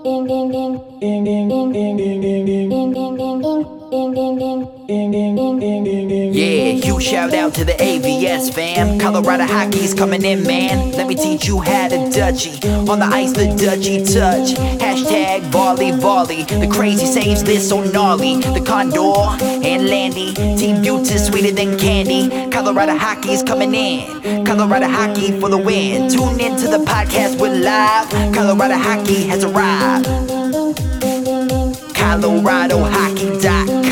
Yeah, huge shout out to the AVS fam. Colorado hockey's coming in, man. Let me teach you how to Dutchie. On the ice, the Dutchie touch. Hashtag volley volley. The crazy saves this so gnarly. The Condor and Landy. Team Buttes sweeter than candy. Colorado hockey's coming in. Colorado hockey for the win. Tune in to the podcast, we're live. Colorado hockey has arrived. ColoradoHockey.com